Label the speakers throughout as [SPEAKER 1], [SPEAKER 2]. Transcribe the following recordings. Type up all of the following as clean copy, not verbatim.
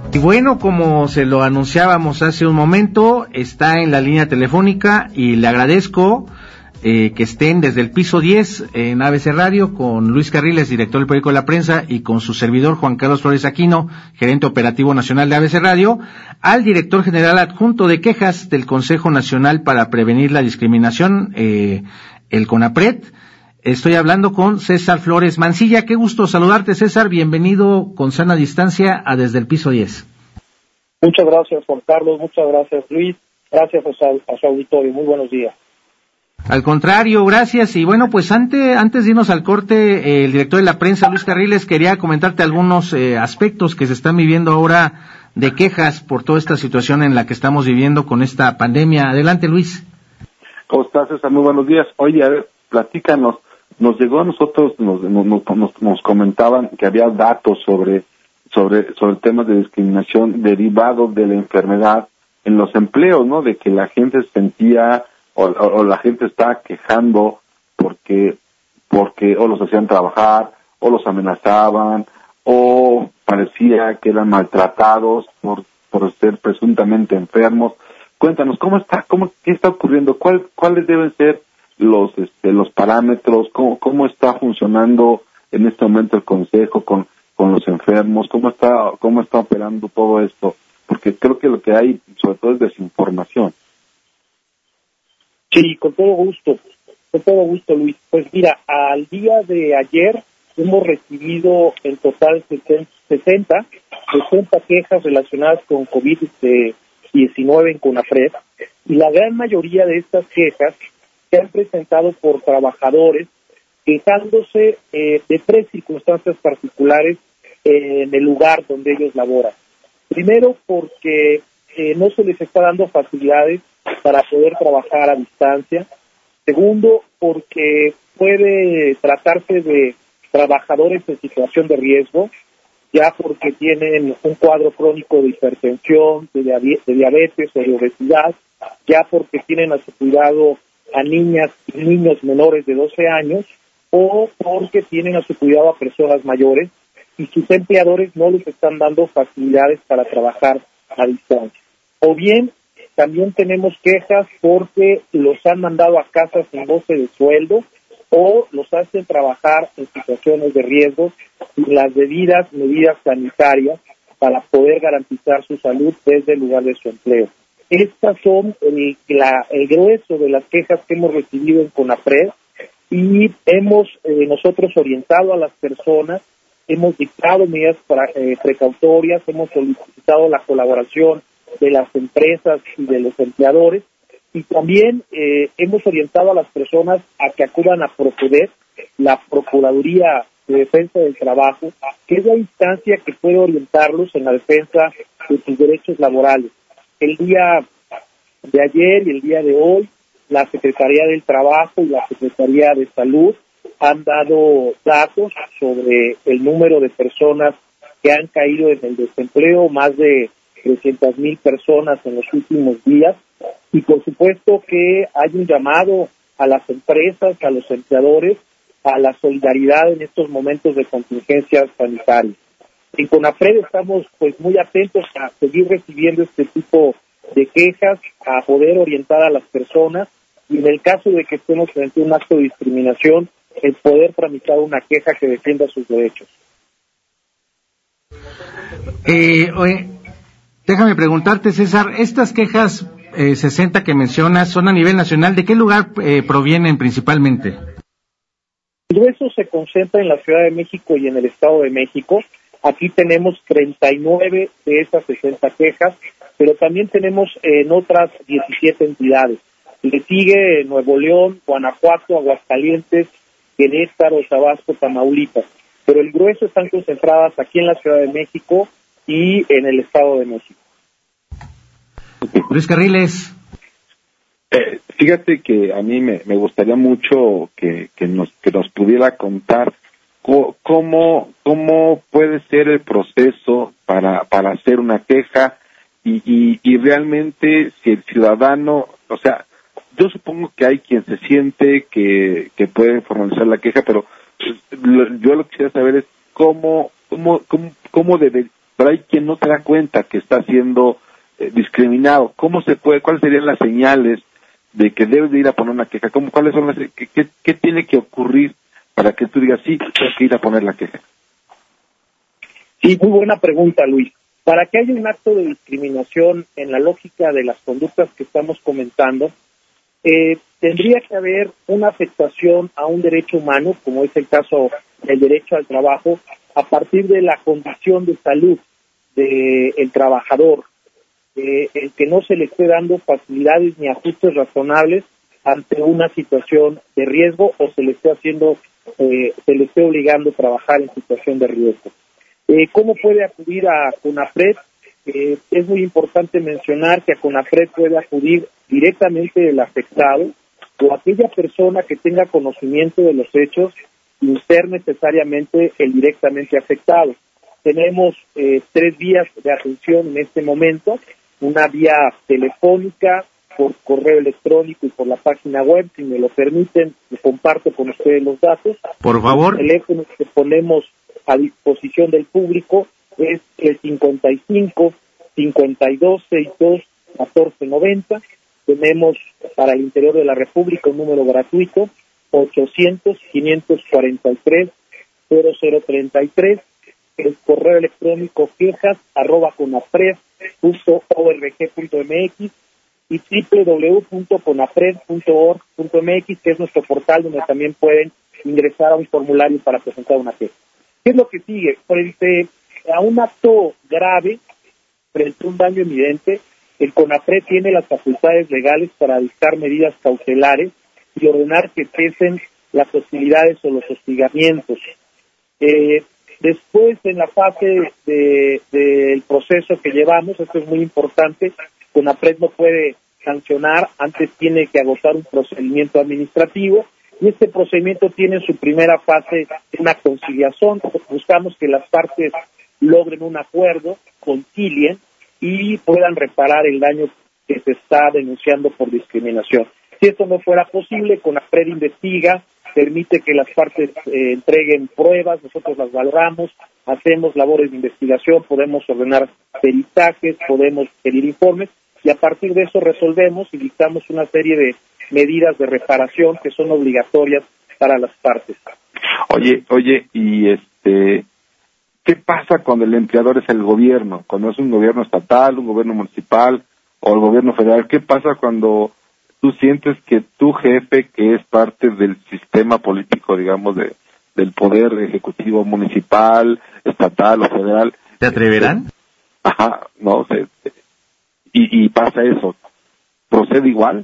[SPEAKER 1] Y bueno, como se lo anunciábamos hace un momento, está en la línea telefónica y le agradezco que estén desde el piso 10 en ABC Radio con Luis Carriles, director del periódico La Prensa, y con su servidor Juan Carlos Flores Aquino, gerente operativo nacional de ABC Radio, al director general adjunto de quejas del Consejo Nacional para Prevenir la Discriminación, el CONAPRED. Estoy hablando con César Flores Mancilla. Qué gusto saludarte, César. Bienvenido con sana distancia a Desde el Piso 10.
[SPEAKER 2] Muchas gracias, Juan Carlos. Muchas gracias, Luis. Gracias a su auditorio. Muy buenos días.
[SPEAKER 1] Al contrario, gracias. Y bueno, pues antes de irnos al corte, el director de La Prensa, Luis Carriles, quería comentarte algunos aspectos que se están viviendo ahora de quejas por toda esta situación en la que estamos viviendo con esta pandemia. Adelante, Luis.
[SPEAKER 3] ¿Cómo estás, César? Muy buenos días. Oye, a ver, platícanos. Nos llegó a nosotros, nos comentaban que había datos sobre temas de discriminación derivados de la enfermedad en los empleos, ¿no? De que la gente sentía o la gente estaba quejando porque o los hacían trabajar, o los amenazaban, o parecía que eran maltratados por ser presuntamente enfermos. Cuéntanos, ¿qué está ocurriendo? ¿Cuáles deben ser los parámetros? ¿Cómo está funcionando en este momento el Consejo con los enfermos? ¿Cómo está operando todo esto? Porque creo que lo que hay, sobre todo, es desinformación.
[SPEAKER 2] Sí, con todo gusto, Luis. Pues mira, al día de ayer hemos recibido en total 60 quejas relacionadas con COVID-19 en CONAPRED, y la gran mayoría de estas quejas se han presentado por trabajadores quejándose de tres circunstancias particulares en el lugar donde ellos laboran. Primero, porque no se les está dando facilidades para poder trabajar a distancia. Segundo, porque puede tratarse de trabajadores en situación de riesgo, ya porque tienen un cuadro crónico de hipertensión, de diabetes o de obesidad, ya porque tienen a su cuidado a niñas y niños menores de 12 años, o porque tienen a su cuidado a personas mayores y sus empleadores no les están dando facilidades para trabajar a distancia. O bien, también tenemos quejas porque los han mandado a casa sin goce de sueldo o los hacen trabajar en situaciones de riesgo sin las debidas medidas sanitarias para poder garantizar su salud desde el lugar de su empleo. Estas son el grueso de las quejas que hemos recibido en CONAPRED, y hemos nosotros orientado a las personas, hemos dictado medidas precautorias, hemos solicitado la colaboración de las empresas y de los empleadores, y también hemos orientado a las personas a que acudan a Proceder, la Procuraduría de Defensa del Trabajo, que es la instancia que puede orientarlos en la defensa de sus derechos laborales. El día de ayer y el día de hoy, la Secretaría del Trabajo y la Secretaría de Salud han dado datos sobre el número de personas que han caído en el desempleo, más de 300,000 personas en los últimos días, y por supuesto que hay un llamado a las empresas, a los empleadores, a la solidaridad en estos momentos de contingencia sanitaria. En CONAPRED estamos pues muy atentos a seguir recibiendo este tipo de quejas, a poder orientar a las personas, y en el caso de que estemos frente a un acto de discriminación, el poder tramitar una queja que defienda sus derechos.
[SPEAKER 1] Déjame preguntarte, César, estas quejas 60 que mencionas son a nivel nacional. ¿De qué lugar provienen principalmente?
[SPEAKER 2] Eso se concentra en la Ciudad de México y en el Estado de México. Aquí tenemos 39 de esas 60 quejas, pero también tenemos en otras 17 entidades. Le sigue Nuevo León, Guanajuato, Aguascalientes, Querétaro, Tabasco, Tamaulipas. Pero el grueso están concentradas aquí en la Ciudad de México y en el Estado de México.
[SPEAKER 1] Luis Carriles.
[SPEAKER 3] Fíjate que a mí me gustaría mucho que nos pudiera contar cómo puede ser el proceso para hacer una queja y realmente si el ciudadano, o sea, yo supongo que hay quien se siente que puede formalizar la queja, pero yo lo que quisiera saber es cómo pero hay quien no se da cuenta que está siendo discriminado. ¿Cuáles serían las señales de que debes de ir a poner una queja? ¿Cuáles son qué tiene que ocurrir para que tú digas, sí, tienes que ir a poner la queja?
[SPEAKER 2] Sí, muy buena pregunta, Luis. Para que haya un acto de discriminación en la lógica de las conductas que estamos comentando, tendría que haber una afectación a un derecho humano, como es el caso del derecho al trabajo, a partir de la condición de salud del trabajador, el que no se le esté dando facilidades ni ajustes razonables ante una situación de riesgo o se le esté obligando a trabajar en situación de riesgo. ¿Cómo puede acudir a CONAPRED? Es muy importante mencionar que a CONAPRED puede acudir directamente el afectado o aquella persona que tenga conocimiento de los hechos sin ser necesariamente el directamente afectado. Tenemos 3 vías de atención en este momento, una vía telefónica, por correo electrónico y por la página web. Si me lo permiten, comparto con ustedes los datos.
[SPEAKER 1] Por favor.
[SPEAKER 2] El teléfono que ponemos a disposición del público es el 55 52 62 14 90. Tenemos para el interior de la República un número gratuito, 800-543-0033. El correo electrónico quejas@conapred.org.mx y www.conapred.org.mx, que es nuestro portal donde también pueden ingresar a un formulario para presentar una queja. ¿Qué es lo que sigue? Frente a un acto grave, frente a un daño evidente, el CONAPRED tiene las facultades legales para dictar medidas cautelares y ordenar que cesen las hostilidades o los hostigamientos. Después, en la fase del proceso que llevamos, esto es muy importante, CONAPRED no puede sancionar, antes tiene que agotar un procedimiento administrativo, y este procedimiento tiene en su primera fase una conciliación. Buscamos que las partes logren un acuerdo, concilien y puedan reparar el daño que se está denunciando por discriminación. Si esto no fuera posible, CONAPRED investiga, permite que las partes entreguen pruebas, nosotros las valoramos, hacemos labores de investigación, podemos ordenar peritajes, podemos pedir informes, y a partir de eso resolvemos y dictamos una serie de medidas de reparación que son obligatorias para las partes.
[SPEAKER 3] Oye, y ¿qué pasa cuando el empleador es el gobierno? Cuando es un gobierno estatal, un gobierno municipal o el gobierno federal, ¿qué pasa cuando tú sientes que tu jefe, que es parte del sistema político, digamos, del poder ejecutivo municipal, estatal o federal?
[SPEAKER 1] ¿Te atreverán?
[SPEAKER 3] No sé. Y pasa eso, ¿procede igual?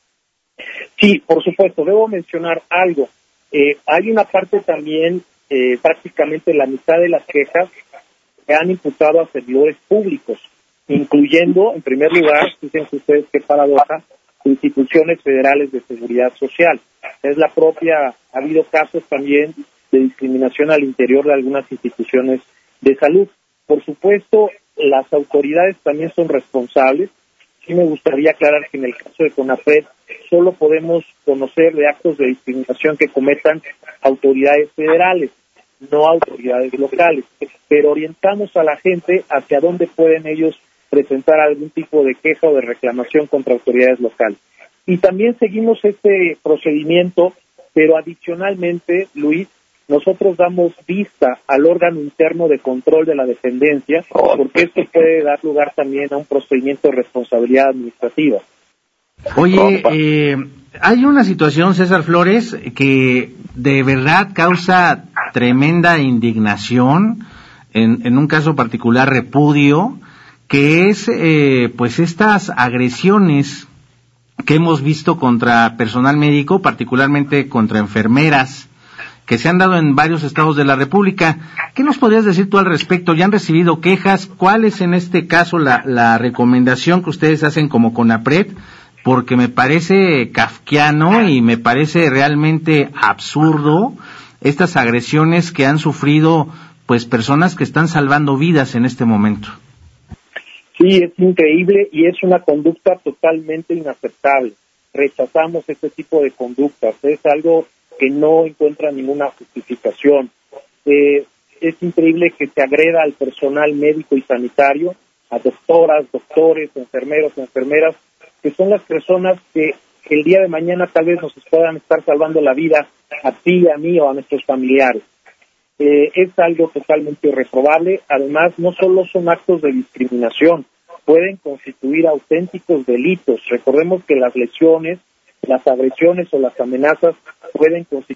[SPEAKER 2] Sí, por supuesto. Debo mencionar algo. Hay una parte también, prácticamente la mitad de las quejas que han imputado a servidores públicos, incluyendo, en primer lugar, fíjense ustedes qué paradoja, instituciones federales de seguridad social. Ha habido casos también de discriminación al interior de algunas instituciones de salud. Por supuesto, las autoridades también son responsables. Sí me gustaría aclarar que en el caso de CONAPRED solo podemos conocer de actos de discriminación que cometan autoridades federales, no autoridades locales, pero orientamos a la gente hacia dónde pueden ellos presentar algún tipo de queja o de reclamación contra autoridades locales. Y también seguimos este procedimiento, pero adicionalmente, Luis, nosotros damos vista al órgano interno de control de la dependencia, porque esto puede dar lugar también a un procedimiento de responsabilidad administrativa.
[SPEAKER 1] Oye, hay una situación, César Flores, que de verdad causa tremenda indignación, en un caso particular repudio, que es pues estas agresiones que hemos visto contra personal médico, particularmente contra enfermeras, que se han dado en varios estados de la República. ¿Qué nos podrías decir tú al respecto? ¿Ya han recibido quejas? ¿Cuál es en este caso la recomendación que ustedes hacen como CONAPRED? Porque me parece kafkiano y me parece realmente absurdo estas agresiones que han sufrido pues personas que están salvando vidas en este momento.
[SPEAKER 2] Sí, es increíble y es una conducta totalmente inaceptable. Rechazamos este tipo de conductas. Es algo que no encuentra ninguna justificación. es increíble que se agreda al personal médico y sanitario, a doctoras, doctores, enfermeros, enfermeras, que son las personas que el día de mañana tal vez nos puedan estar salvando la vida a ti, a mí o a nuestros familiares. Es algo totalmente irreprobable. Además, no solo son actos de discriminación, pueden constituir auténticos delitos. Recordemos que las lesiones, las agresiones o las amenazas pueden constituir